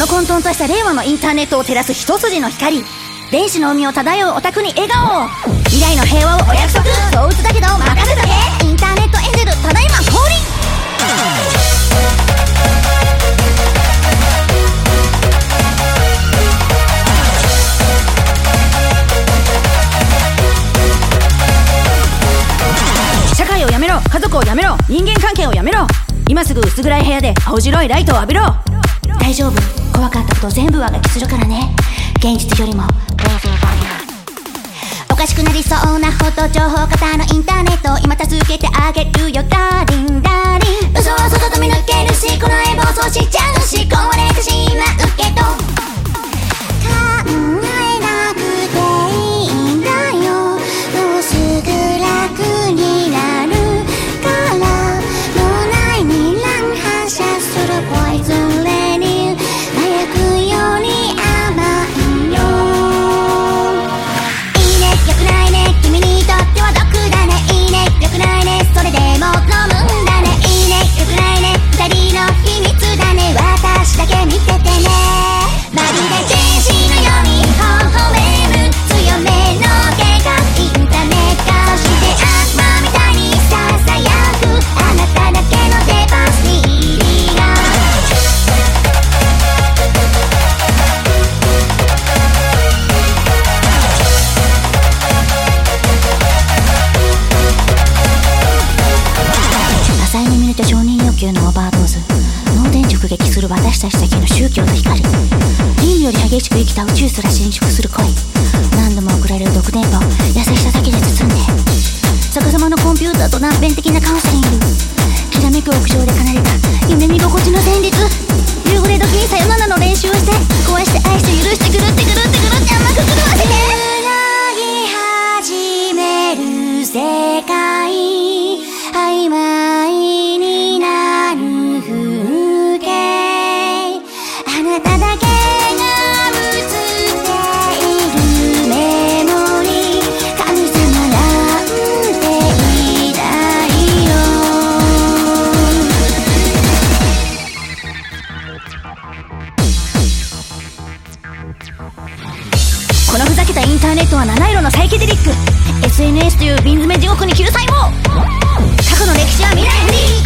の混沌とした令和のインターネットを照らす一筋の光、電子の海を漂うオタクに笑顔、未来の平和をお約束、そう打つだけど任せとけ。インターネットエンジェルただいま降臨。社会をやめろ、家族をやめろ、人間関係をやめろ。今すぐ薄暗い部屋で青白いライトを浴びろ。大丈夫、怖かったこと全部はがきするからね。現実よりもおかしくなりそうなほど情報型のインターネットを今助けてあげるよダーリンダーリン。嘘は外と見抜けるし、この絵暴走しちゃうし、壊れてしまうけど考えなくていいんだよ。もうすぐ楽になるから。脳内に乱反射するポイズンレニュー、麻薬より甘いよ。いいね、よくないね、君にとっては毒だね。いいね、よくないね、それでも飲むんだね。いいね、よくないね、二人の秘密だね。私だけ見ててね。まるで天使のように微笑む強めの計画、インターネット。そして悪魔みたいにささやくあなただけのデバースに入りが。浅い耳と承認欲求のオーバードーズ、脳電直撃する私たちだけの宗教と光、人より激しく生きた宇宙すら伸縮する恋、何度も送られる毒電波を優しさだけで包んで、逆さまのコンピューターと断片的なカウンセリング、きらめく屋上で奏でた夢見心地の旋律、夕暮れ時にさよならの練習をして、壊して愛して許してぐるってぐるってぐるって甘く狂わせて繋ぎ始める世界、曖昧になる風景、あなただけが映っているメモリー、神様なんていないよ。このふざけたインターネットは七色のサイケデリック、 SNS という瓶詰め地獄に救済も。過去の歴史は未来フリー。